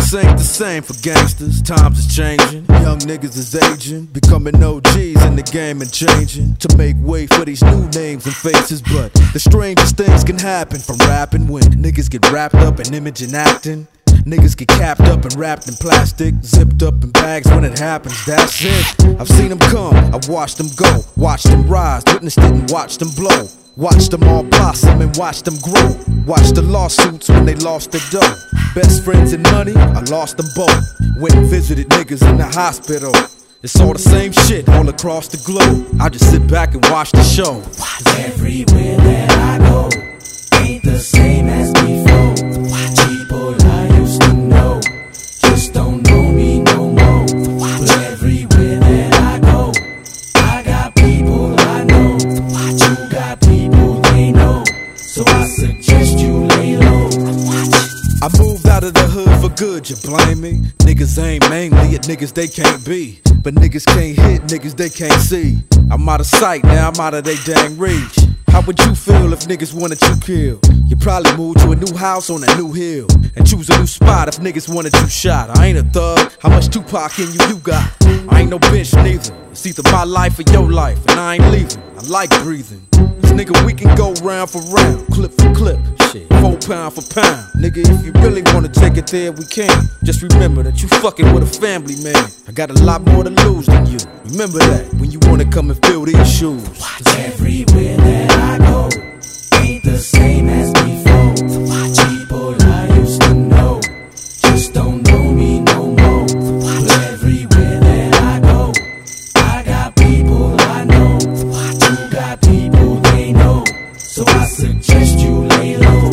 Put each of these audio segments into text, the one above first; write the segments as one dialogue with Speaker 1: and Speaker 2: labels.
Speaker 1: just ain't the same for gangsters. Times is changing, young niggas is aging, becoming OGs in the game and changing to make way for these new names and faces. But the strangest things can happen from rapping when niggas get wrapped up in image and acting. Niggas get capped up and wrapped in plastic, zipped up in bags when it happens, that's it. I've seen them come, I've watched them go, watched them rise, witnessed it and watched them blow. Watched them all blossom and watched them grow. Watched the lawsuits when they lost their dough. Best friends and money, I lost them both. Went and visited niggas in the hospital. It's all the same shit all across the globe. I just sit back and watch the show.
Speaker 2: Everywhere that I go ain't the same as before. People I used to know just don't know me no more. But everywhere that I go, I got people I know. You got people they know, so I suggest you lay low.
Speaker 1: I moved out of the hood for good, you blame me? Niggas aim mainly at niggas they can't be, but niggas can't hit niggas they can't see. I'm out of sight, now I'm out of they dang reach. How would you feel if niggas wanted you killed? You probably move to a new house on a new hill and choose a new spot if niggas wanted you shot. I ain't a thug, how much Tupac in you got? I ain't no bitch neither, it's either my life or your life, and I ain't leaving, I like breathing. Cause nigga, we can go round for round, clip for clip, shit, 4 pound for pound. Nigga, if you really wanna take it there, we can. Just remember that you fucking with a family man. I got a lot more to lose than you. Remember that when you wanna come and fill these shoes.
Speaker 2: Everywhere that I go ain't the same as before. People I used to know just don't know me no more. But everywhere that I go, I got people I know. You got people they know, so I suggest you lay low.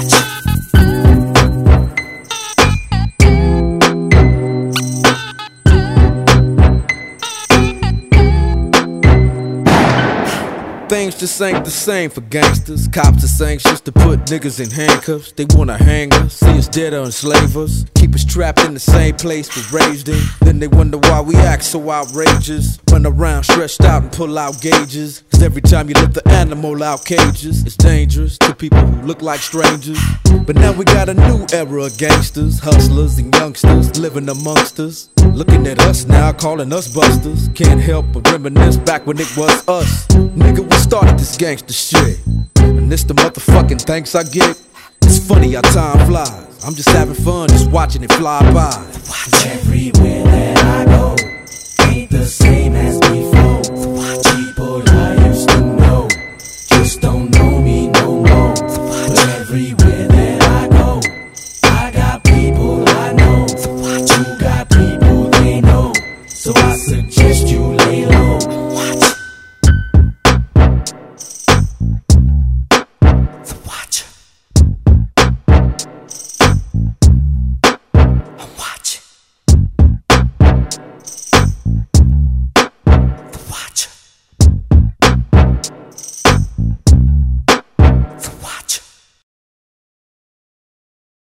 Speaker 1: Things just ain't the same for gangsters. Cops is anxious to put niggas in handcuffs. They wanna hang us, see us dead or enslave us, keep us trapped in the same place we're raised in. Then they wonder why we act so outrageous, run around stretched out and pull out gauges. Cause every time you let the animal out cages, it's dangerous to people who look like strangers. But now we got a new era of gangsters, hustlers and youngsters living amongst us. Looking at us now, calling us busters. Can't help but reminisce back when it was us. Nigga, we started this gangster shit, and this the motherfucking thanks I get. It's funny how time flies, I'm just having fun, just watching it fly by.
Speaker 2: Everywhere that I go